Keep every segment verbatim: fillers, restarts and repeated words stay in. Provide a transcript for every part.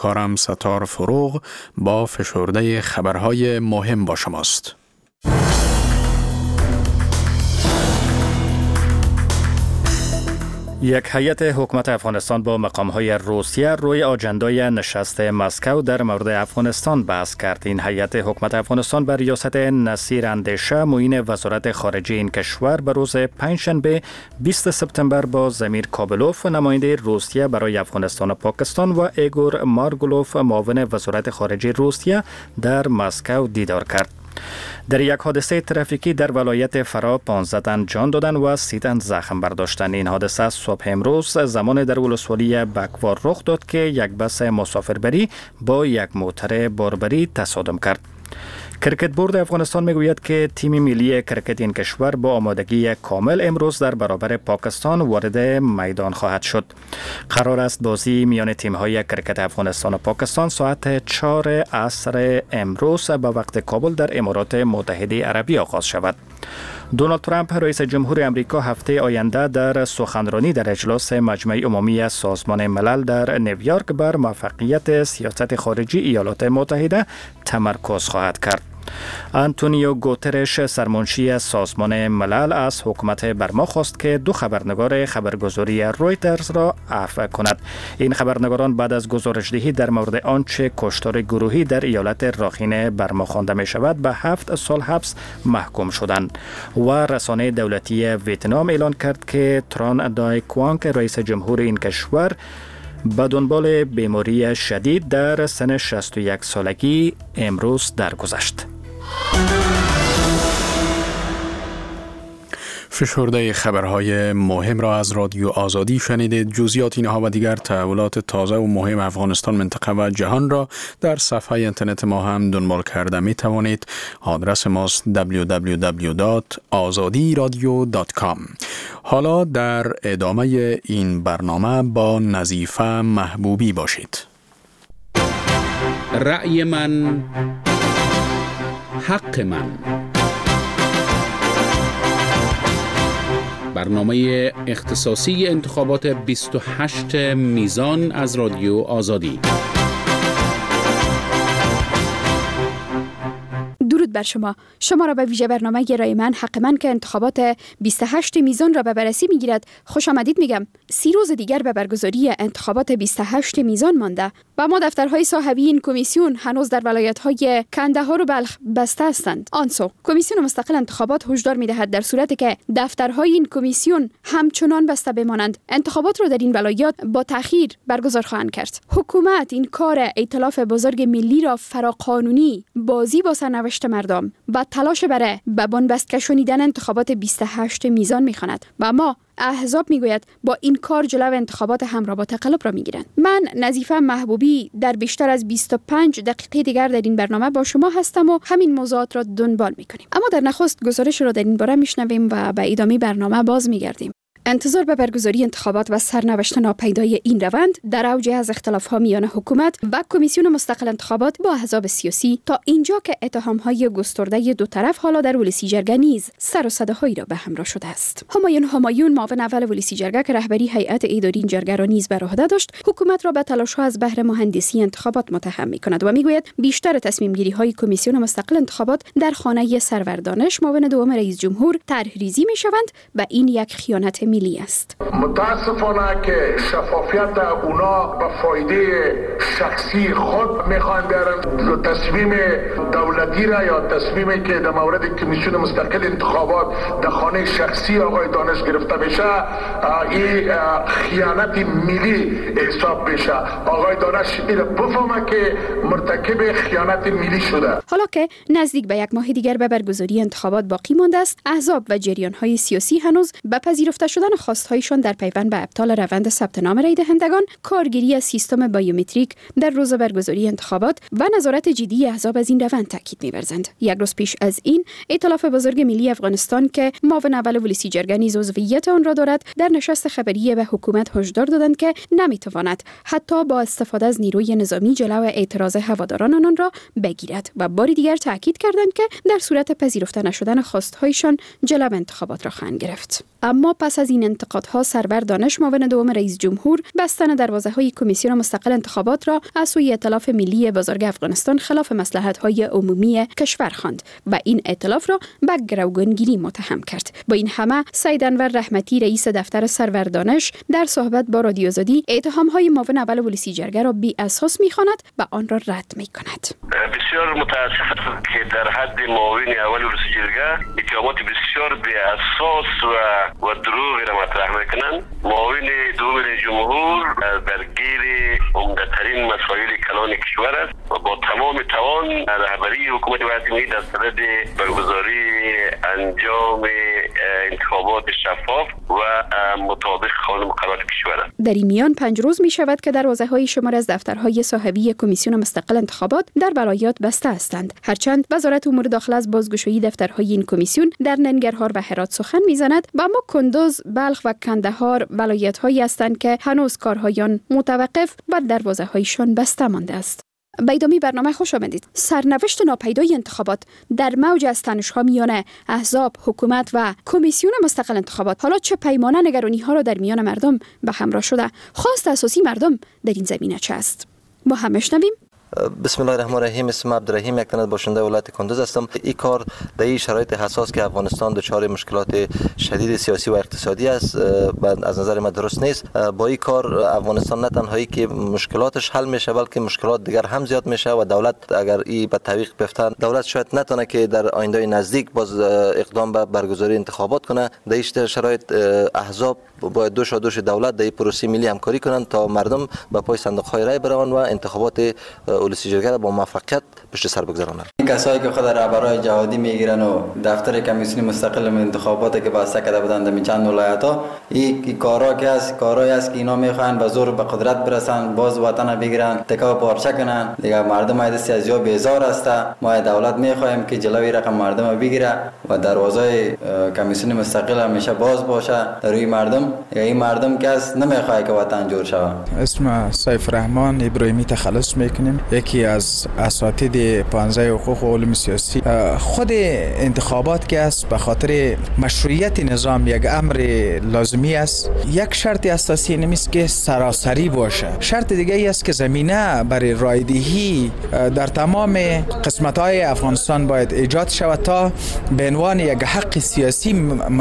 کارم ستار فروغ با فشرده خبرهای مهم با شماست. یک هیئت حکومت افغانستان با مقام‌های روسیه روی آجندای نشست مسکو در مورد افغانستان بحث کرد. این هیئت حکومت افغانستان بر ریاست نصیر اندیشه معین وزارت خارجه این کشور به روز پنجشنبه بیست سپتامبر با زمیر کابلوف نماینده روسیه برای افغانستان و پاکستان و ایگور مارگولوف معاون وزارت خارجه روسیه در مسکو دیدار کرد. در یک حادثه ترافیکی در ولایت فرا پانزده تن جان دادن و سی تن زخم برداشتند. این حادثه صبح امروز زمان در ولسوالی بکوار رخ داد که یک بس مسافربری با یک موتر باربری تصادم کرد. کرکت بورد افغانستان میگوید که تیم ملی کرکت این کشور با آمادگی کامل امروز در برابر پاکستان وارد میدان خواهد شد. قرار است بازی میان تیم‌های کرکت افغانستان و پاکستان ساعت چهار عصر امروز به وقت کابل در امارات متحده عربی آغاز شود. دونالد ترامپ رئیس جمهور امریکا هفته آینده در سخنرانی در اجلاس مجمع عمومی سازمان ملل در نیویورک بر موفقیت سیاست خارجی ایالات متحده تمرکز خواهد کرد. آنتونیو گوترش سرمنشی سازمان ملل از حکومت برما خواست که دو خبرنگار خبرگزاری رویترز را عفو کند. این خبرنگاران بعد از گزارشدهی در مورد آنچه کشتار گروهی در ایالت راخین برما خوانده می شود به هفت سال حبس محکوم شدند و رسانه دولتی ویتنام اعلان کرد که تران دای کوانگ رئیس جمهور این کشور به دنبال بیماری شدید در سن شصت و یک سالگی امروز درگذشت. فشرده خبرهای مهم را از رادیو آزادی شنیدید. جزئیات اینها و دیگر تحولات تازه و مهم افغانستان، منطقه و جهان را در صفحه اینترنت ما هم دنبال کرده می توانید. آدرس ماست دبلیو دبلیو دبلیو دات آزادی رادیو دات کام. حالا در ادامه این برنامه با نظیفه محبوبی باشید. رأی من حق من، برنامه اختصاصی انتخابات بیست و هشت میزان از رادیو آزادی. درود بر شما. شما را به ویژه برنامه رای من حق من که انتخابات بیست و هشت میزان را به بررسی میگیرد خوش آمدید میگم. سی روز دیگر به برگزاری انتخابات بیست و هشت میزان مانده و ما دفترهای صاحبی این کمیسیون هنوز در ولایت‌های کندهار و بلخ بسته هستند. آنسو کمیسیون مستقل انتخابات هشدار می‌دهد در صورتی که دفترهای این کمیسیون همچنان بسته بمانند انتخابات را در این ولایات با تأخیر برگزار خواهند کرد. حکومت این کار ائتلاف بزرگ ملی را فراقانونی بازی با سرنوشت مردم و تلاش برای به بنبست کشانیدن انتخابات بیست و هشت میزان می‌خواند و ما احزاب میگوید با این کار جلو انتخابات همراه با تقلب را میگیرند. من نظیفه محبوبی در بیشتر از بیست و پنج دقیقه دیگر در این برنامه با شما هستم و همین موضوعات را دنبال میکنیم. اما در نخست گزارش را در این باره میشنویم و به ادامه برنامه باز میگردیم. انتظار به برگزاری انتخابات و سرنوشت ناپیدای این روند در اوج از اختلاف‌ها میان حکومت و کمیسیون مستقل انتخابات با احزاب سیاسی تا اینجا که اتهام‌های گسترده دو طرف حالا در ولسی جرگه نیز سر و صداهایی را به همراه شده است. همایون همایون معاون اول ولسی جرگه که رهبری هیئت اداری این جرگه را نیز بر عهده داشت، حکومت را به تلاش‌ها از بهر مهندسی انتخابات متهم می‌کند و میگوید بیشتر تصمیم‌گیری‌های کمیسیون مستقل انتخابات در خانه سروردانش معاون دوم رئیس جمهور طرح‌ریزی می‌شوند و این یک خیانت ملی است. متاسفانه که شفافیت اونا به فایده شخصی خود میخوان بیارن، تصمیم دولتی را یا تصمیمی که در مورد کمیسیون مستقل انتخابات در خانه شخصی آقای دانش گرفته بشه این خیانت ملی حساب بشه. آقای دانش این بفهمه که مرتکب خیانت ملی شده. حالا که نزدیک به یک ماه دیگر به برگزاری انتخابات باقی مانده است، احزاب و جریان‌های سیاسی هنوز به پذیرفته شدن خواست‌هایشان در پیوند به ابطال روند ثبت نام رای دهندگان، کارگیری از سیستم بایومتریک در روز برگزاری انتخابات و نظارت جدی احزاب از این روند تاکید می‌ورزند. یک روز پیش از این، ائتلاف بزرگ ملی افغانستان که معاون اول ولسی جرگه نیز عضویت آن را دارد، در نشست خبری به حکومت هشدار دادند که نمی‌تواند حتی با استفاده از نیروی نظامی جلو اعتراض هواداران آنان را بگیرد و بار دیگر تاکید کردند که در صورت پذیرفته نشدن خواست‌هایشان جلو انتخابات را خواهند گرفت. اما پس از این انتقادها سرور دانش معاون دوم رئیس جمهور بستن دروازه‌های کمیسیون مستقل انتخابات را از سوی ائتلاف ملی بزرگ افغانستان خلاف مصلحت‌های عمومی کشور خواند و این ائتلاف را به گروگانگیری متهم کرد. با این همه سید انور رحمتی رئیس دفتر سرور دانش در صحبت با رادیو آزادی اتهام‌های معاون اول پلیسی جرگه را بی اساس می‌خواند و آن را رد می‌کند. بسیار متاسفم که در حد معاون اول پلیسی جرگه اتهامات بسیار بی اساس و و دروغ را مطرح می‌کنند. معاون دوم رئیس جمهور درگیر عمده‌ترین مسائل کلان کشور است و با تمام توان رهبری حکومت وطنی در صدد برگزاری انجام انتخابات شفاف و مطابق قانون مقررات کشور است. در این میان پنج روز می شود که دروازه‌های شمار از دفترهای صاحبی کمیسیون مستقل انتخابات در ولایات بسته هستند. هرچند وزارت امور داخله از بازگشایی دفترهای این کمیسیون در ننگرهار و هرات سخن می‌زند، و اما کندوز، بلخ و کندهار ولایت‌هایی هستند که هنوز کارهایان متوقف و دروازه‌هایشان بسته مانده است. به ادامه برنامه خوش آمدید. سرنوشت ناپیدای انتخابات در موج از تنش‌ها میان احزاب، حکومت و کمیسیون مستقل انتخابات حالا چه پیمانه نگرانی‌ها را در میان مردم به همراه شده؟ خواست اساسی مردم در این زمینه چه است؟ ما هم میشنویم. بسم الله الرحمن الرحیم. اسمم عبدالرحیم، یک تن باشنده ولایت کندوز هستم. این کار در این شرایط حساس که افغانستان دچار مشکلات شدید سیاسی و اقتصادی است، از نظر من درست نیست. با این کار افغانستان نه تنهایی که مشکلاتش حل میشه، بلکه مشکلات دیگر هم زیاد میشه و دولت اگر این به تعویق بیفتن، دولت شاید نتونه که در آینده نزدیک باز اقدام به برگزاری انتخابات کنه. در این شرایط احزاب باید دوش دوش دولت در پروسه ملی همکاری کنند تا مردم به پای صندوق‌های رای بروند و انتخابات پلیسی جرگه با موفقیت پشت سر بگذارونند. این کسایی که خود رهبرای جهادی میگیرن و دفتر کمیسیون مستقل انتخاباتی که بسته کرده بودند در چند ولایت‌ها، این کارا که است کارایی است که اینا میخوان به زور به قدرت برسن، باز وطن بگیرن، تکا پارچه کنن. دیگه مردم ایدست از یا بیزار است. ما دولت میخوایم که جلوی رقم مردم بگیره و دروازه کمیسیون مستقل همیشه باز باشه در روی مردم. این مردم که است نمیخواد که وطن جور شود. اسم سیف رحمان ابراهیمی تخلص میکنیم، یکی از اساتید پانزده حقوق و علوم سیاسی. خود انتخابات که است به خاطر مشروعیت نظام یک امر لازمی است. یک شرط اساسی نمیست که سراسری باشه. شرط دیگه ای است که زمینه برای رایدهی در تمام قسمت‌های افغانستان باید ایجاد شود تا به عنوان یک حق سیاسی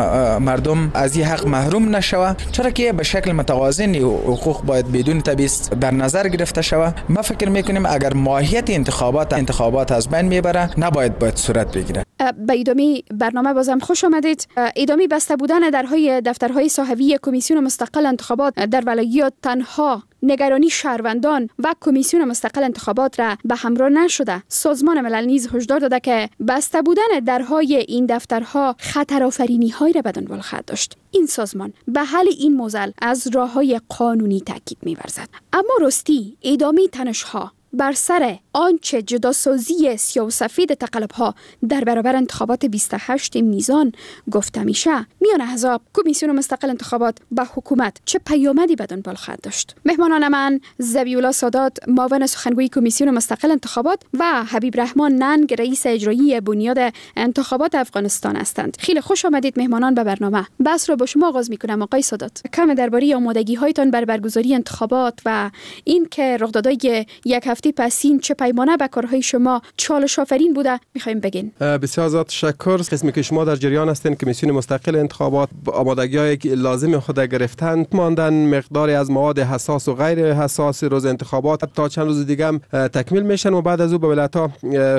مردم از این حق محروم نشود، چرا که به شکل متوازن حقوق باید بدون تبعیض در نظر گرفته شود. ما فکر میکنیم اگر ماهیت انتخابات انتخابات از بین میبره، نباید باید صورت بگیره. به ادامه برنامه بازم خوش آمدید. ادامه بسته بودن درهای دفترهای صاحبی کمیسیون مستقل انتخابات در ولایات تنها نگرانی شهروندان و کمیسیون مستقل انتخابات را به همراه نشده. سازمان ملل نیز هشدار داده که بسته بودن درهای این دفترها خطر آفرینی های را به دنبال خواهد داشت. این سازمان به حل این موزل از راههای قانونی تاکید می‌ورزد. اما راستی ادامه تنش‌ها بر سر آنچه جداسازی سیاه و سفید تقلب‌ها در برابر انتخابات بیست و هشتم میزان گفته میشه، میان احزاب، کمیسیون مستقل انتخابات با حکومت چه پیامدی به دنبال خواهد داشت؟ مهمانان من ذبیح‌الله سادات، معاون سخنگوی کمیسیون مستقل انتخابات، و حبیب رحمان ننگ، رئیس اجرایی بنیاد انتخابات افغانستان هستند. خیلی خوش آمدید مهمانان به برنامه. بحث را با شما آغاز می‌کنم. آقای سادات، کم درباره آمادگی‌هایتان بر برگزاری انتخابات و این که رخدادهای یک هفته پسین چه پیمانه به کارهای شما چالش آفرین بوده می‌خوایم بگین. بسیار زیاد تشکر. قسمی که شما در جریان هستین کمیسیون مستقل انتخابات آمادگی‌های لازم خود گرفتن، ماندن مقداری از مواد حساس و غیر حساس روز انتخابات تا چند روز دیگه هم تکمیل میشن و بعد از او به ولایت‌ها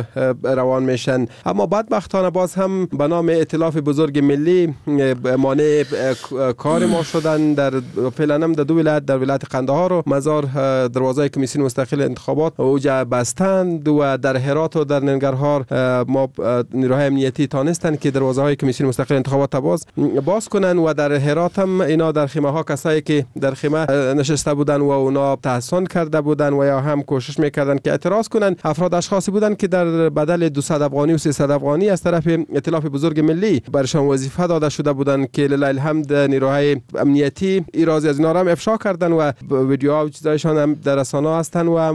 روان میشن. اما بدبختانه باز هم به نام ائتلاف بزرگ ملی مانع کار ما شدن. در فعلا هم در دو ولایت، در ولایت قندهار و مزار، دروازه کمیسیون مستقل انتخابات اوجا بستند و در هرات و در ننگرهار ما نیروهای امنیتی تانستند که دروازه های کمیسیون مستقل انتخابات باز باز کنن و در هرات هم اینا در خیمه ها کسایی که در خیمه نشسته بودن و اونا تحصن کرده بودن و یا هم کوشش میکردن که اعتراض کنن، افراد اشخاصی بودن که در بدل دویست افغانی و سیصد افغانی از طرف ائتلاف بزرگ ملی برشان وظیفه داده شده بودن که لله الحمد نیروهای امنیتی ایرازی از اینا را افشا کردن و ویدیوها و چیزایشان هم در رسانه هستن و امروز ما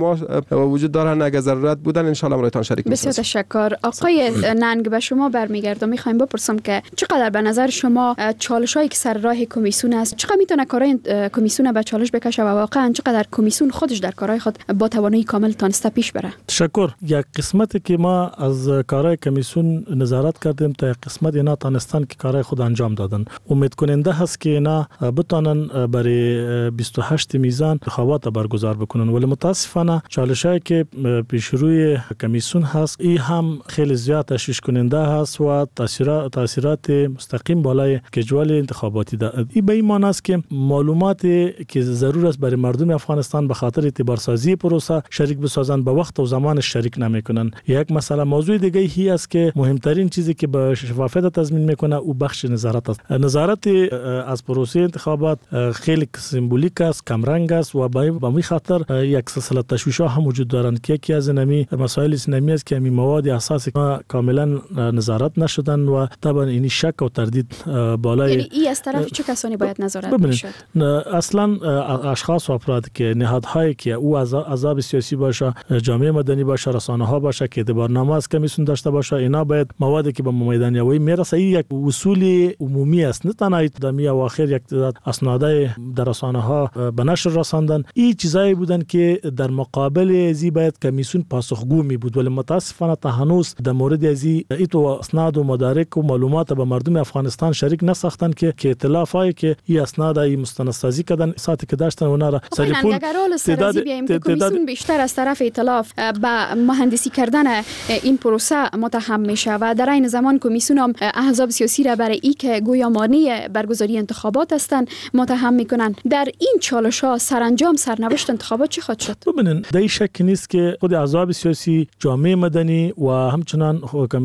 ما وجود دارن، اگر ضرورت بودن ان شاء الله برایتان شریک می‌شیم. بسیار تشکر. آقای ننگ به شما برمیگردم، میخوایم بپرسم که چقدر به نظر شما چالشایی که سر راه کمیسیون است، چقدر میتونه کارهای کمیسیون به چالش بکشه و واقعا چقدر کمیسیون خودش در کارهای خود با توانایی کامل تانسته پیش بره؟ تشکر. یک قسمتی که ما از کارهای کمیسیون نظارت کردیم تا یک قسمت اینا تانستن که کارهای خود انجام دادن. امید کننده هست که اینا بتونن برای بیست و هشت میزان انتخابات برگزار بکنن، ولی متاسفانه چالشایی که پیش روی کمیسیون هست این هم خیلی زیاد تشویش کننده هست و تاثیرات تاثیرات مستقیم بالای کجوال انتخاباتی دارد. این به این معنی است که معلوماتی که ضرور است برای مردم افغانستان به خاطر اعتبارسازی پروسه شریک بسازن به وقت و زمان شریک نمیکنن. یک مسئله موضوع دیگه هی است که مهمترین چیزی که به شفافیت تضمین میکنه او بخش نظارت است. نظارت از پروسه انتخابات خیلی سمبولیک است، کم رنگ است و به این خاطر یک سلسله تشویش ها هم وجود دارند که یکی از نمی مسائل اسلامی است که همین مواد اساسی کاملا نظارت نشدن و طبعا این شک و تردید بالای، یعنی این از طرف چه کسانی باید نظارت بشه؟ اصلا اشخاص و افراد که نهادهایی که او احزاب سیاسی باشه، جامعه مدنی باشه، رسانه ها باشه که اعتبارنامه از کمیسیون داشته باشه، اینا باید موادی که به میدانیابی میرسه یک اصول عمومی است، نه تنها دمی اواخر یک اسنادای در رسانه ها به نشر رساندن. این چیزایی بودن که در مقابل ازی باید کمیسیون پاسخگو می بود، ولی متاسفانه تا هنوز در مورد ازی ایتو اسناد و مدارک و معلومات به مردم افغانستان شریک نساختن که که ائتلافایی که این اسناد ای مستندسازی کردن ساعتی که داشتن اونا را سریپول تعداد کمیسیون بیشتر از طرف ائتلاف به مهندسی کردن این پروسه متهم میشه و در این زمان کمیسیون هم احزاب سیاسی را برای ای که گویا مانع برگزاری انتخابات هستند متهم میکنن. در این چالش‌ها سرانجام سرنوشت انتخابات چی خواهد شد؟ ببینید در شک نیست که خود احزاب سیاسی، جامعه مدنی و همچنان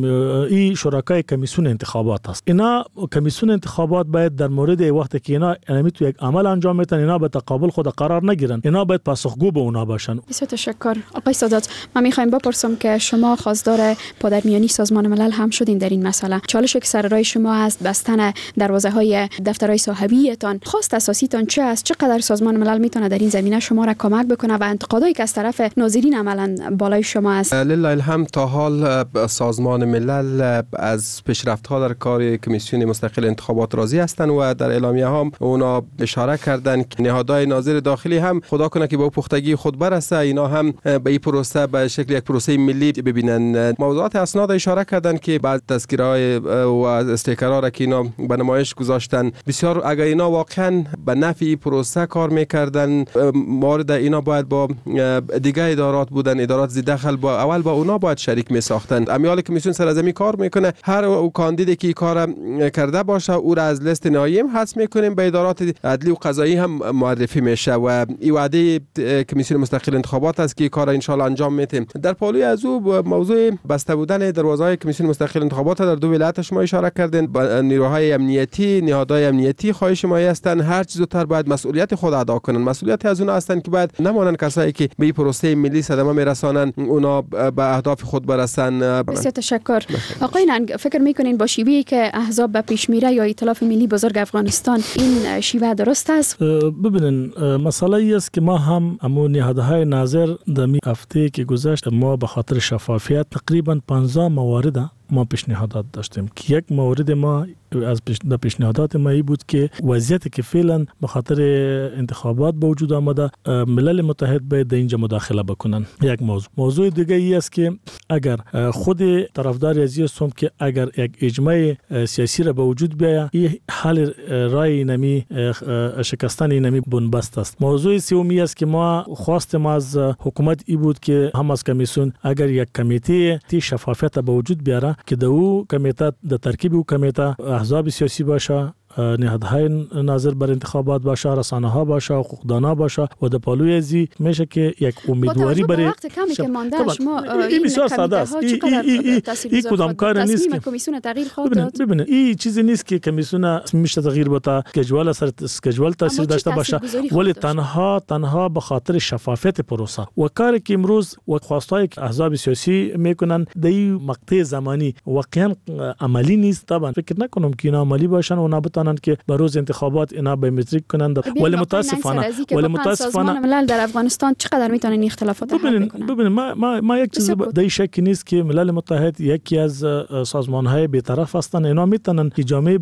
این شرکای کمیسیون انتخابات است. اینا کمیسیون انتخابات باید در مورد وقتی که اینا یعنی تو یک عمل انجام میتن اینا به تقابل خود قرار نگیرن، اینا باید پاسخگو به اونا باشن. بسیار تشکر. آقای سادات، من میخوایم بپرسم که شما خواستار پادرمیانی سازمان ملل هم شدین در این مسئله. چالشی که سر راه شما هست بستن دروازه‌های دفترهای صاحبیتان، خواست اساسیتان چه است؟ چقدر سازمان ملل میتونه در این زمینه شما را کمک بکنه و انتقادایی که از طرف ناظرین عملاً بالای شما است؟ لله الحمد تا حال سازمان ملل از پیشرفت‌ها در کار کمیسیون مستقل انتخابات راضی هستند و در اعلامیه ها اونا اشاره کردند که نهادهای ناظر داخلی هم خدا کنه که با پختگی خود برسه اینا هم به این پروسه به شکل یک پروسه ملی ببینن. موضوعات اسناد اشاره کردند که بعض تذکره‌های و استیکرها را که اینا به نمایش گذاشتن بسیار اگر اینا واقعا به نفع پروسه کار میکردن مورد اینا باید با دیگه ادارات بودن، ادارات زی دخل با اول با اونا باید شریک می ساختن. امیال کمیسیون سرزمی کار میکنه، هر او کاندیدی که کار کرده باشه او را از لیست نهایی حذف میکنیم، به ادارات عدلی و قضایی هم معرفی میشه و این وعده کمیسیون مستقل انتخابات است که کار ان شاء الله انجام میدیم. در پالوی از او موضوع بسته بودن دروازه‌های کمیسیون مستقل انتخابات در دو ولایت شما اشاره کردین. نیروهای امنیتی، نهادهای امنیتی خواهش ما هستند هر چیز زودتر باید مسئولیت خود ادا کنن. مسئولیت از اون هستند که باید نمانن کسایی که به پروسه ملی صدمه میرسانن اونا به اهداف خود برسن. بسیار تشکر. آقای ننگ، فکر میکنین با شیوهی که احزاب به پیش میره یا ائتلاف ملی بزرگ افغانستان این شیوه درست است؟ ببینین مسئله ای است که ما هم امو نهادهای ناظر در می هفته که گذشت ما به خاطر شفافیت تقریبا پانزده موارد ما پیشنهادات داشتیم که یک مورد ما از پیشنهادات ما ای بود که وضعیتی که فعلا به خاطر انتخابات به وجود آمده ملل متحد باید در اینجا مداخله بکنن. یک موضوع موضوع دیگه ای است که اگر خود طرفدار ازی هستم که اگر یک اجماع سیاسی را به وجود بیاید این حل رای نمی شکستن نمی بنبست است. موضوع سومی است که ما خواستیم از حکومت ای بود که هم از کمیسیون اگر یک کمیته تی شفافیت به وجود بیاره که د او کمیته د ترکیب او کمیته احزاب سیاسی باشه، نهادهای ناظر بر انتخابات باشه، رسانه ها باشه، حقوقدانا باشه و در پالوی ازی میشه که یک امیدواری برای وقت کمی که مانده شما این بسیار ساده است. این کدام کار نیست که کمیسیون تغییر خواهد داد. ببینید این چیزی نیست که کمیسیون میشه تغییر بده، اسکیجول سر اسکیجول تاثیر داشته باشه، ولی تنها تنها به خاطر شفافیت پروسه و کاری که امروز و خواستای احزاب سیاسی میکنن در این مقطع زمانی واقعا عملی نیست. طبعا فکر نکنم که اینا عملی باشن و نبتن بتانن که به روز انتخابات اینا بیومتریک کنند. ولی متاسفانه ولی متاسفانه ملل در افغانستان چقدر میتونن اختلافات حل کنن؟ ببینید ما ما ما یک چیز در شک نیست که ملل متحد یکی از سازمان‌های بی‌طرف هستند. اینا میتونن که جامعه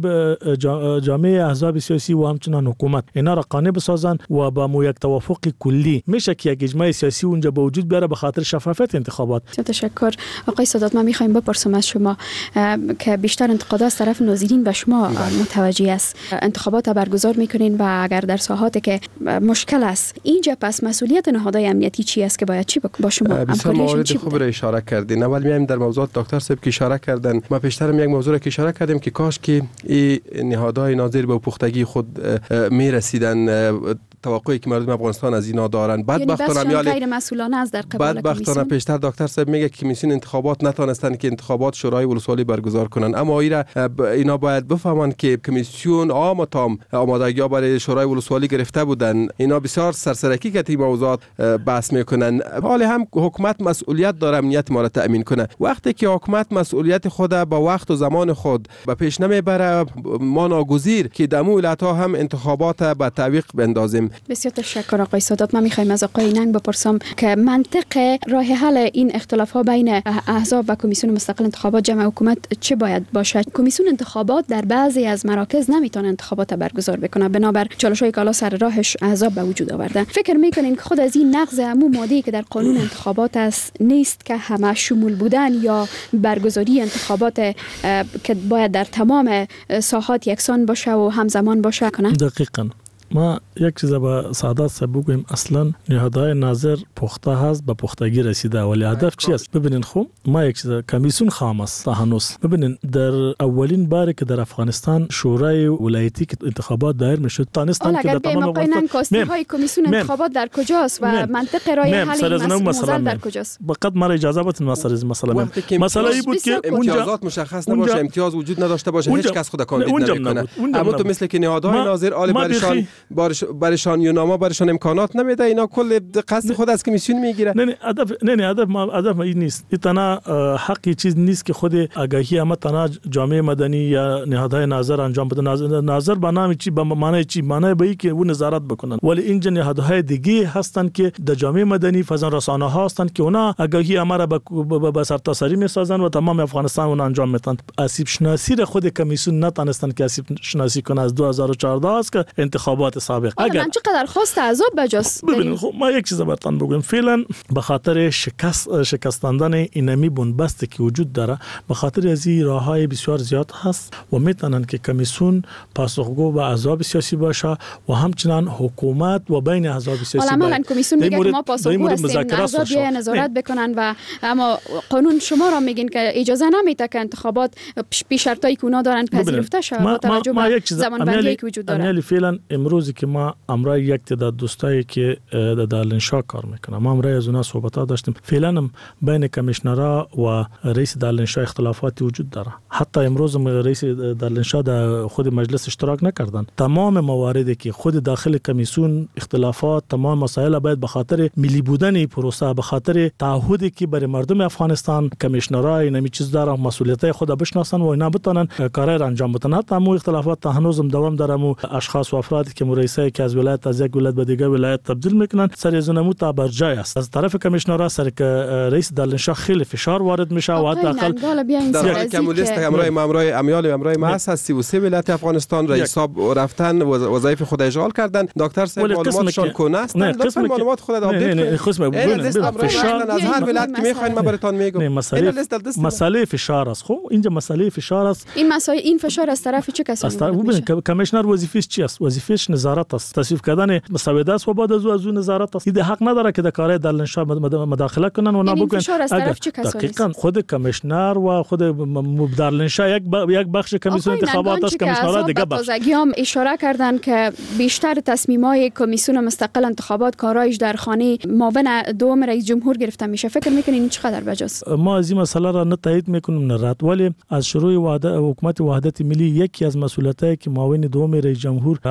جامعه احزاب سیاسی و همچنان حکومت اینا را قانع بسازن و با مو یک توافق کلی میشه که یک اجماع سیاسی اونجا به وجود بیاره به خاطر شفافیت انتخابات. تشکر آقای سادات. ما میخوایم بپرسم از شما که بیشتر انتقادات از طرف ناظرین به شما متوجه است. انتخابات برگزار میکنین و اگر در ساحاتی که مشکل است اینجا پس مسئولیت نهادهای امنیتی چی است که باید چی با شما همکاریشون چی خوب را اشاره کردین. اول میایم در موضوعات دکتر صاحب که اشاره کردن. ما پیشترم یک موضوع را که اشاره کردیم که کاش که این نهادهای ناظر به پختگی خود میرسیدن. توقعی که مردم افغانستان از اینا دارن بدبختانه یعنی غیر مسئولانه از در قبال بدبختانه پیشتر دکتر صاحب میگه که کمیسیون انتخابات نتونستن که انتخابات شورای ولسوالی برگزار کنن. اما اینا اینا باید بفهمن که کمیسیون عام تام آمادگی برای شورای ولسوالی گرفته بودن. اینا بسیار سرسرکی که این موضوعات بحث میکنن. حالا هم حکومت مسئولیت داره امنیت ما را تامین کنه. وقتی که حکومت مسئولیت خود با وقت و زمان خود به پیش نمیبره ما ناگزیر که دمو ولایت‌ها هم انتخابات به تعویق بندازیم. بسیار تشکر آقای سادات. من میخوایم از آقای ننگ بپرسم که منطق راه حل این اختلافات بین احزاب و کمیسیون مستقل انتخابات جمع حکومت چه باید باشد؟ کمیسیون انتخابات در بعضی از مراکز نمیتونه انتخابات برگزار بکنه بنابر چالش‌های که حالا سر راهش احزاب به وجود آوردن. فکر میکنین که خود از این نقض عموم ماده‌ای که در قانون انتخابات است نیست که همه شمول بودن یا برگزاری انتخابات که باید در تمام ساحات یکسان باشه و همزمان باشه کنه؟ دقیقاً. ما یک چیز با سعادت صاحب بگویم اصلا نهادهای ناظر پخته هست به پختگی رسیده ولی هدف چی است؟ ببینین خب ما یک چیز کمیسیون خام است هنوز. ببینین در اولین باری که در افغانستان شورای ولایتی که انتخابات دایر میشد تانستان که در تمام افغانستان کاستر های کمیسیون انتخابات در کجاست و منطق رای حل این مسئله در کجاست؟ فقط ما اجازه بدین مسئله مسئله مسئله ای بود که امتیازات مشخص نباشه، امتیاز وجود نداشته باشه، هیچ کس خود کاندید نمیکنه. اما تو مثل که نهادهای ناظر آل برشان برشان یوناما برشان امکانات نمیده. اینا کل قصد خود از کمیسیون میگیره. نه نه هدف نه نه هدف ما هدف این نیست. این تنها حقی چیز نیست که خود آگاهی اما تنها جامعه مدنی یا نهادهای ناظر انجام بده. ناظر به نام چی به معنی چی معنی به این که اون نظارت بکنن. ولی اینجا نهادهای دیگه هستن که در جامعه مدنی فضا رسانه ها هستن که اونا آگاهی اما را به سرتاسری میسازن و تمام افغانستان اون انجام میدن. آسیب شناسی را خود کمیسیون نتونستن که آسیب شناسی کنه. از دو هزار و چهارده است که انتخابات سابق اگر چقدر خواست عذاب بجاست. ببینید خب ما یک چیز براتون بگم. فعلا به خاطر شکست شکستاندن اینمی بنبستی که وجود داره به خاطر از این راههای بسیار زیاد هست و میتونن که کمیسیون پاسخگو به احزاب سیاسی باشه و همچنان حکومت و بین احزاب سیاسی. حالا عملاً کمیسیون میگه که ما پاسخگو هستیم، احزاب بیای نظارت بکنن و اما قانون شما را میگین که اجازه نمیده که انتخابات پیش شرطایی که اونا دارن پذیرفته شه با توجه به زمانبندی که وجود داره. یعنی فعلا امروزی که ما امروز یک تعداد دوستایی که در دارالانشا کار میکنن ما امروز از اونها صحبت داشتیم. فعلا هم بین کمیشنرا و رئیس دارالانشا اختلافاتی وجود داره. حتی امروز رئیس دارالانشا در خود مجلس اشتراک نکردن. تمام مواردی که خود داخل کمیسیون اختلافات تمام مسائل باید به خاطر ملی بودن پروسه به خاطر تعهدی که برای مردم افغانستان کمیشنرا اینمی چیز دارن مسئولیت خود بشناسن و اینا بتونن کارای را انجام بدن. حتی مو اختلافات تا هنوزم دوام داره. مو اشخاص و افرادی که رئیسای که از ولایت از یک ولایت به دیگه ولایت تبدیل میکنن سر از اونمو تا بر جای است. از طرف کمیشنرا سر که رئیس دارالانشا خیلی فشار وارد میشه و حداقل در کمولیست امرای امرای امیال امرای محض از سی و سه ولایت افغانستان رئیسا رفتن وظایف خود اجرا کردن. دکتر صاحب معلوماتشان کنه است. لطفا معلومات خود آپدیت کنید. نه نه خصم بگم فشار از هر ولایت که میخواین ما براتون میگم. مسئله مسئله فشار است. خب اینجا مسئله فشار است. این مسائل این فشار از طرف چه کسانی میشه؟ کمیشنر وظیفه‌اش چی است؟ وظیفه‌اش نظارت است. تصویب کردن مسوده است و بعد از او نظارت است. این حق نداره که در کارهای دارالانشا مداخله کنن و نبگن. دقیقاً خود کمیشنر و خود دارالانشا یک یک بخش کمیسیون انتخابات است. کمیشنرها دیگه بخش. تازگیام اشاره کردن که بیشتر تصمیم‌های کمیسیون مستقل انتخابات کارایش در خانه معاون دوم رئیس جمهور گرفته میشه. فکر میکنین چقدر بجاست؟ ما از این مسئله را نه تایید میکنیم نه رد. ولی از شروع وحدت حکومت وحدت ملی یکی از مسئولیتایی که معاون دوم رئیس جمهور آقای دانش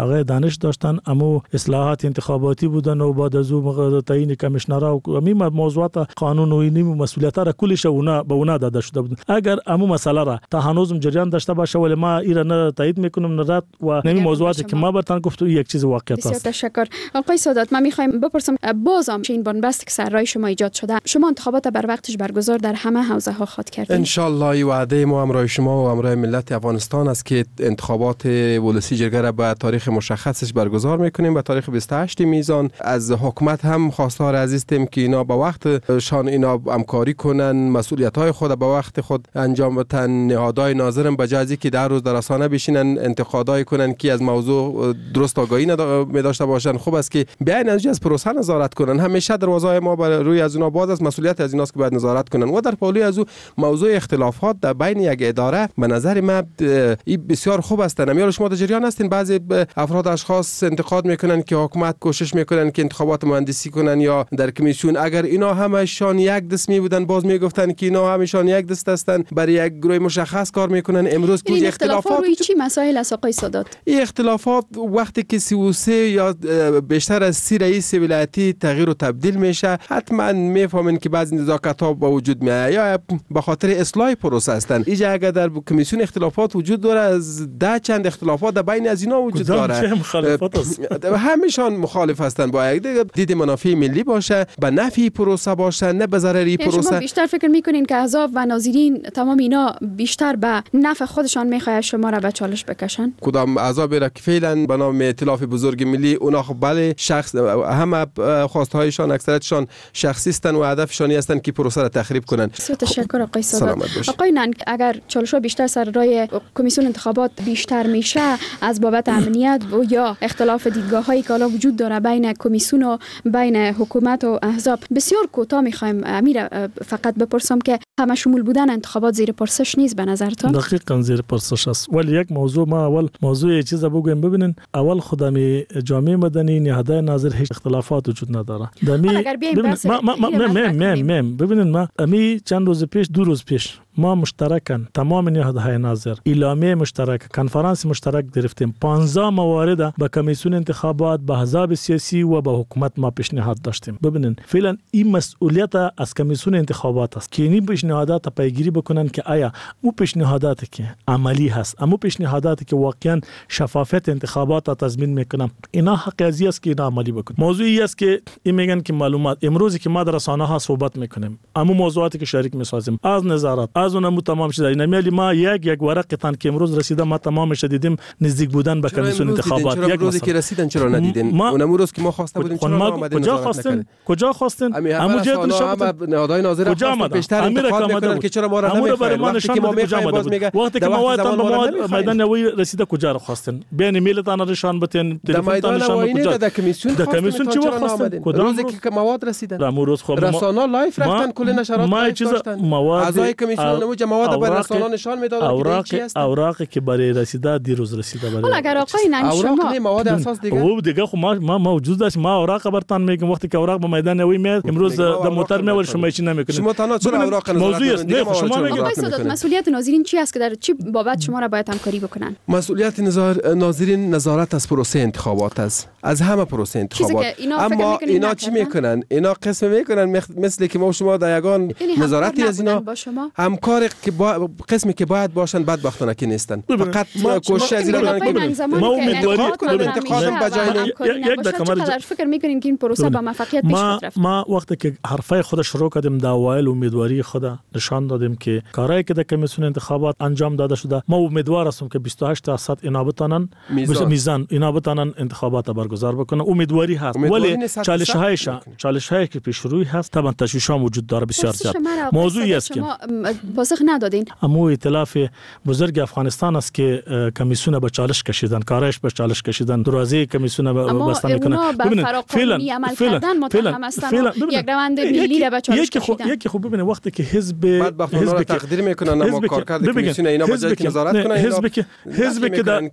چالش داشتن، اما اصلاحات انتخاباتی بودن و بعد از اون تعیین کمیشنرها و همین موضوعات قانون و این مسئولیت را کلش اونا به اونا داده شده بود. اگر امو مسئله را تا هنوزم جریان داشته باشه ولی ما ایران نه تایید میکنم نه رد و همین موضوعاتی که ما براتون گفتم یک چیز واقعیت است. بسیار تشکر. آقای سادات، من میخوایم بپرسم بازم این بنبست که سر راه شما ایجاد شده، شما انتخابات بر وقتش برگزار در همه حوزه ها خواهد کردید؟ ان شاء الله وعده ما همراه شما و همراه ملت افغانستان است که انتخابات ولسی جرگه را به تاریخ مشخصش برگزار میکنیم، به تاریخ بیست و هشت میزان. از حکومت هم خواستار عزیزیم که اینا به وقت شان اینا همکاری کنن، مسئولیت های خود به وقت خود انجام بدن. نهادهای ناظرم به جای که در روز در رسانه بشینن انتقادای کنن که از موضوع درست آگاهی می داشته باشن، خوب است که بیاین از پروسه نظارت کنن. همیشه دروازه ما بر روی از اونها باز است، مسئولیت از ایناست که باید نظارت کنن. و در پالوی از او موضوع اختلافات در بین یک اداره به نظر من این بسیار خوب است. نمیال شما در جریان هستین بعضی افراد اشخاص انتقاد میکنن که حکومت کوشش میکنن که انتخابات مهندسی کنن یا در کمیسیون. اگر اینا همشان یک دست می بودن باز میگفتن که اینا همشان یک دست هستن، برای یک گروه مشخص کار میکنن. امروز که اختلافات روی چی مسائل است آقای سادات؟ این اختلافات وقتی که سی و سه یا بیشتر از سی رئیس ولایتی تغییر و تبدیل میشه، حتما میفهمن که بعضی نزاکت ها با وجود میاد یا به خاطر اصلاح پروسه هستند. اینجا اگر در کمیسیون اختلافات وجود داره، از ده چند اختلافات در بین از اینا وجود داره. چه مخالفت است؟ همشان مخالف هستند. با یک دید منافع ملی باشه، به نفع پروسه باشه، نه به ضرر پروسه. شما بیشتر فکر میکنین که احزاب و ناظرین تمام اینا بیشتر به نفع خودشان میخواد شما را به چالش بکشن؟ کدام احزاب را که فعلا به نام ائتلاف بزرگ ملی اونا خب بله شخص همه خواستهایشان اکثرتشان شخصی هستند و هدفشان هستند که پروسه را تخریب کنن. تشکر آقای سادات. آقای ننگ، اگر چالش‌ها بیشتر سر راه کمیسیون انتخابات بیشتر میشه از بابت امنیت و یا اختلاف دیدگاه‌هایی که حالا وجود داره بین کمیسیون و بین حکومت و احزاب، بسیار کوتاه می‌خوایم امیر فقط بپرسم که همه شمول بودن انتخابات زیر پرسش نیست به نظرتان؟ دقیقاً زیر پرسش است. ولی یک موضوع ما اول موضوع یه چیز بگویم. ببینین اول خدامی جامعه مدنی نهادهای ناظر هیچ اختلافات وجود نداره. دمی ببینین ما ما ما ما ببینین ما امی چند روز پیش دو روز پیش ما مشترکاً تمام نهادهای ناظر اعلامیه مشترک کنفرانس مشترک گرفتیم. پانزده موارد با کمیسیون انتخابات، با احزاب سیاسی و با حکومت ما پیشنهاد داشتیم. ببینین فعلا این مسئولیت از کمیسیون انتخابات است که این پیشنهادات پیگیری بکنن که آیا او پیشنهاداتی که عملی هست، اما پیشنهاداتی که واقعا شفافیت انتخابات را تضمین میکنن، اینا حق ازی است که اینا عملی بکنن. موضوعی است که این میگن که معلومات امروزی که ما در رسانه ها صحبت میکنیم، اما موضوعاتی که شریک میسازیم از نظارت از اونم تمام شده. اینا میلی ما یک یک ورق تن که امروز رسیده ما تمامش دیدیم نزدیک بودن به کمیسیون انتخابات. یک روزی که رسیدن چرا ندیدین؟ اونم روز که ما خواسته بودیم چرا اومدین؟ کجا خواستین؟ کجا خواستین؟ همو جدول شب نهادهای ناظر بیشتر انتقاد میکنن که چرا ما را نمیخواین. وقتی که ما میخوایم باز میگه وقتی که موادتان به مواد میدان نوی رسیده کجا را خواستین؟ بین میلتان نشان بتین تلفن نشان کجا؟ در کمیسیون در کمیسیون چی وقت خواستین؟ روزی که مواد رسیدن امروز خب رسانه لایف رفتن کل نشرات ما چیز مواد اعضای کمیسیون نمو مواد به رسانه نشان میدادن. اوراق اوراق که برای رسیده دیروز رسیده برای حالا اگر آقای ننگ شما اوراق مواد اساس دیگه او دیگه خب ما ما موجود است. ما اوراق برتان میگم وقتی که اوراق به میدان نوی میاد امروز در موتر میول شما چی نمیکنید؟ شما تنها چرا اوراق نظارت کنید؟ شما میگید آقای سادات مسئولیت ناظرین چی است که در چی بابت شما را باید همکاری بکنن؟ مسئولیت ناظرین نظارت از پروسه انتخابات است، از همه پروسه انتخابات. اما اینا چی میکنن؟ اینا قسم میکنن مثل که ما شما در یگان نظارتی از اینا همکار که با قسمی که باید باشن بدبختانه که نیستن. فقط کوشش از اینا که ما امیدواری انتقادم بجای یک دقیقه فکر میکنین که این پروسه با موفقیت پیش رفت؟ ما وقتی که حرفای خود شروع کردیم در اوایل امیدواری خود نشان دادیم که کارهایی که در کمیسیون انتخابات انجام داده شده، ما امیدوار هستیم که بیست و هشت درصد اینا بتونن میزان اینا بتونن انتخابات برگزار بکنن. امیدواری هست ولی چالش هایش چالش هایی که پیش روی هست طبعا تشویش هم وجود داره بسیار زیاد. موضوعی است که پاسخ ندادین. اما ائتلاف بزرگ افغانستان است که کمیسیون به چالش کشیدن، کارش به چالش کشیدن، دروازه کمیسیون بستن میکنن. ببینید فعلا عمل متهم هستن یک روند ملی را به چالش کشیدن. یکی خوب ببینید وقتی که حزب حزب که تقدیر میکنن اما کارکرد کمیسیون اینا به جای که نظارت کنن حزب که حزب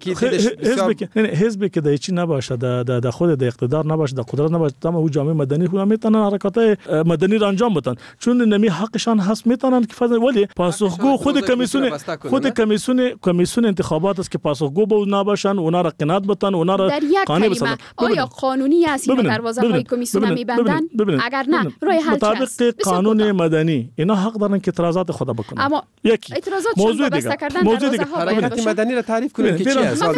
که حزب که در چی نباشه در خود در اقتدار نباشه در قدرت نباشه تمام او جامعه مدنی خود میتونن حرکات مدنی را انجام بدن چون نمی حقشان هست میتونن که فضل ولی پاسخگو خود کمیسیون خود کمیسیون کمیسیون انتخابات است که پاسخگو بود نباشن اونا را قناعت بدن افغانستان اونا را قانع بسازن. آیا قانونی است این دروازه های کمیسیون میبندن؟ اگر نه راه حل چیست؟ مطابق قانون مدنی اینا حق دارن که اعتراضات خود بکنن. اما یکی اعتراضات موضوع بسته کردن موضوع دروازه ها باید حرکت مدنی را تعریف کنید که چی است.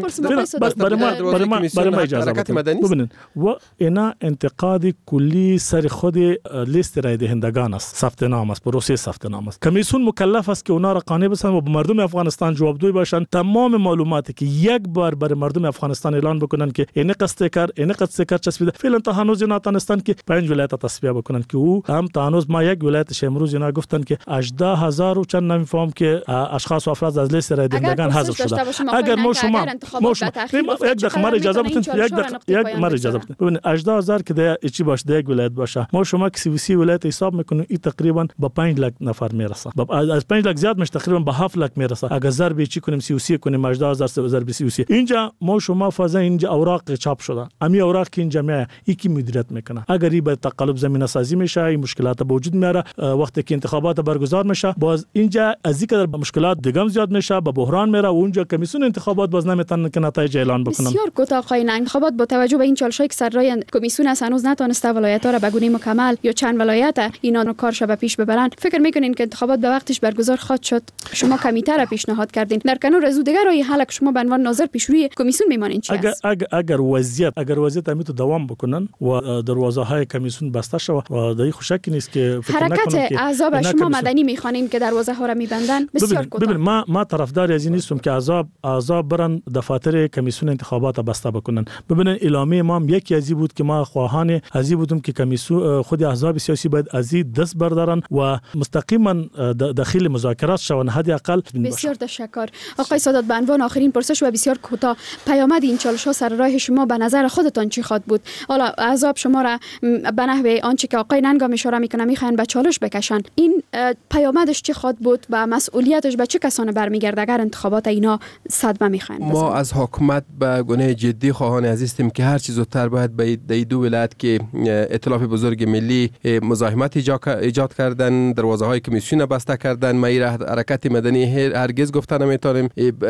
برای ما برای ما برای ما اجازه بدید. ببینید و اینا انتقاد کلی سر خود لیست رای دهندگان است، ثبت نام است، پروسه ثبت نام است. کمیسیون مکلف است که اونا را قانع بسازن و به مردم افغانستان جوابگوی باشن. تمام معلوماتی که یک بار برای مردم افغانستان اعلان بکنن که این قصد کار این قصد کار چسبیده، فعلا تا هنوز ناتونستن که پنج ولایت تصفیه بکنن که او هم تا هنوز ما یک ولایت امروز اینا گفتن که هجده هزار و چند نمیفهم که اشخاص و افراد از لیست رای دهندگان حذف شده. اگر ما شما ما شما یک دقیقه ما اجازه بدید یک دقیقه یک ما اجازه بدید. ببینید هجده هزار که ده چی باشه یک ولایت باشه، ما شما که سی و سی ولایت حساب میکنیم این تقریبا به پنج لک نفر میرسه. از پنج لک زیاد میشه، تقریبا به هفت لک میرسه. اگر ضرب چی کنیم سی و سی کنیم هجده هزار ضرب سی و سی، اینجا ما شما فازا اینجا اوراق چاپ شده. امی اوراق که اینجا میاد یکی مدیریت میکنه. اگر این به تقلب زمینه سازی میشه، این مشکلات به وجود میاره. وقتی که انتخابات برگزار میشه باز اینجا از اینکه مشکلات دیگه زیاد میشه، به بحران میره و اونجا کمیسیون انتخابات باز نمیتونن که نتایج اعلان بکنن. بسیار کوتاه آقای انتخابات با توجه به این چالشایی که سر راه کمیسیون است هنوز نتونسته ولایت‌ها را به گونه مکمل یا چند ولایت اینا رو کارش به پیش ببرن. فکر میکنین که انتخابات به وقتش برگزار خواهد شد؟ شما کمیته را پیشنهاد کردین. در کنار از دیگر راه حل که شما به عنوان ناظر پیشروی کمیسیون میمانین چی است؟ اگر اگر وضعیت اگر وضعیت امیتو دوام بکنن و دروازه های کمیسیون بسته شود و دایی خوشکی نیست که حرکت احزاب شما مدنی میخوانین که دروازه ها را میبندن. بسیار کوتاه. ببین ما ما طرفدار از این نیستم که احزاب احزاب برن دفاتر کمیسیون انتخابات بسته بکنن. ببینن اعلامیه ما یکی ازی بود که ما خواهان ازی بودم که کمیسیون خود احزاب سیاسی باید ازی دست بردارن و مستقیما داخل مذاکرات شون. حداقل بسیار تشکر آقای سادات. به عنوان آخرین پرسش و بسیار کوتاه، پیامد این چالش‌ها سر راه شما به نظر خودتان چی خواهد بود؟ حالا احزاب شما را به نحو آنچه که آقای ننگام اشاره میکنه میخواین به چالش بکشن، این پیامدش چی خواهد بود و مسئولیتش به چه کسانی برمیگرده اگر انتخابات اینا صدمه میخواین؟ ما از حکومت به گونه جدی خواهان عزیزیم که هر چیز زودتر باید به دو ولایت که ائتلاف بزرگ ملی مزاحمت ایجاد کردن، دروازه های کمیسیون بسته کردن، ما این حرکت مدنی هرگز گفتن نمیتونیم.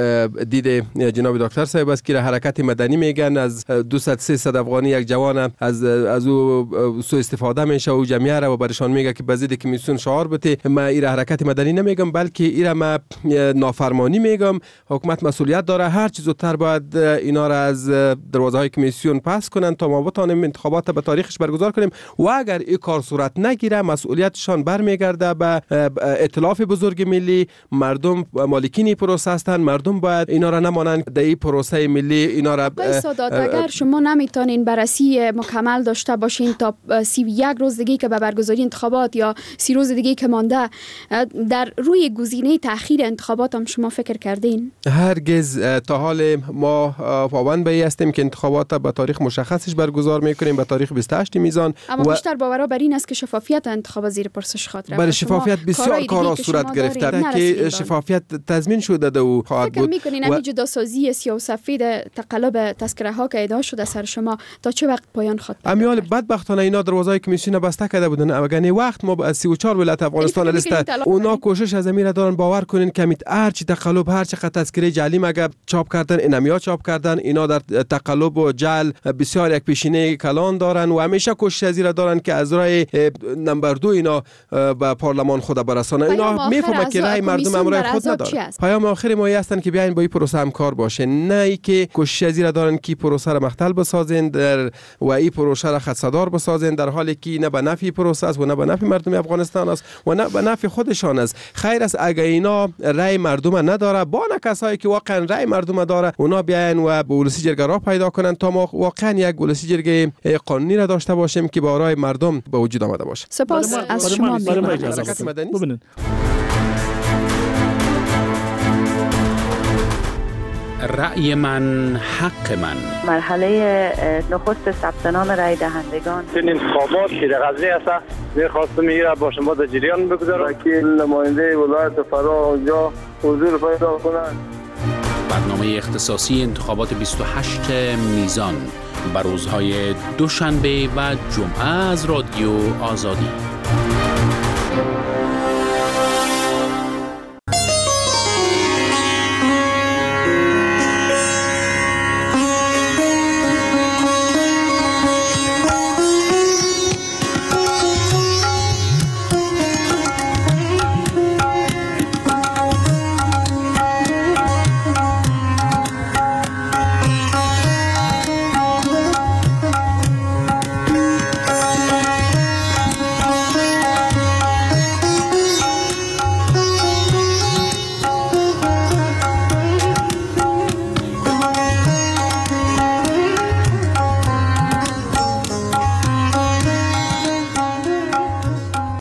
دید جناب دکتر صاحب است که حرکت مدنی میگن از دویست سیصد افغانی یک جوان از از او سوء استفاده میشه و جمعیت را و برشان میگه که بزید کمیسیون شعار بده. ما این حرکت مدنی نمیگم بلکه این ما نافرمانی میگم. حکومت مسئولیت داره، هر چیز زودتر باید اینا را از دروازه های کمیسیون پس کنن تا ما بتونیم انتخابات به تاریخش برگزار کنیم و اگر این کار صورت نگیره مسئولیتشان برمیگرده به ائتلاف بزرگ ملی. مردم مالکین پروسه هستند، مردم باید اینا را نمانند در این پروسه ملی اینا را. سادات اگر شما نمیتونین بررسی مکمل داشته باشین تا سی و یک روز دیگه که به برگزاری انتخابات یا سی روز دیگه که مانده، در روی گزینه تأخیر انتخابات هم شما فکر کردین؟ هرگز. تا حال ما پابند به هستیم که انتخابات به تاریخ مشخصش برگزار میکنیم، به تاریخ بیست و هشت میزان. اما و بیشتر باور بر این است که شفافیت انتخاب زیر پرسش خواهد رفت. برای شفافیت بسیار کارا صورت گرفته که شفافیت تضمین شده و خواهد بود. فکر میکنین همین جداسازی سیاه و سفید تقلب تذکره ها که ادعا شده سر شما تا چه وقت پایان خواهد؟ امیال بدبختانه اینا دروازه کمیسیون بسته کرده بودن. اگر وقت ما از سی و چهار ولایت افغانستان لیست اونا کوشش از امیر دارن باور کنین که هر چی تقلب هر چقدر تذکره جعلی مگه چاپ کردن اینمیا چاپ کردن، اینا در تقلب و جعل بسیار یک پیشینه کلان دارن و همیشه کوشش از این دارن که از راه نمبر دو اینا به پارلمان خود برسانه. اینا میفهمه که رای مردم امرای خود نداره. پیام آخر ما هستن که بیاین با این پروسه همکار باشین، نه ای که کوشش از این دارن که پروسه را مختل بسازین در و این پروسه را خدشه‌دار بسازین، در حالی که نه به نفع پروسه است و نه به نفع مردم افغانستان است و نه به نفع خودشان است. خیر است اگه اینا رای مردم نداره، با نه کسایی که واقعا رای مردم داره اونا بیاین و به ولسی جرگه را پیدا کنن تا ما واقعا یک ولسی جرگه قانونی را داشته باشیم که با رای مردم به وجود آمده باشه. سپاس از شما. ببینید رأی من حق من. مرحله نخست ثبت نام رای دهندگان این انتخابات که در قضیه است می‌خواستم میره با شما در جریان بگذارم که نماینده ولایت فرا اونجا حضور پیدا کنند. برنامه اختصاصی انتخابات بیست و هشت میزان بر روزهای دوشنبه و جمعه از رادیو آزادی.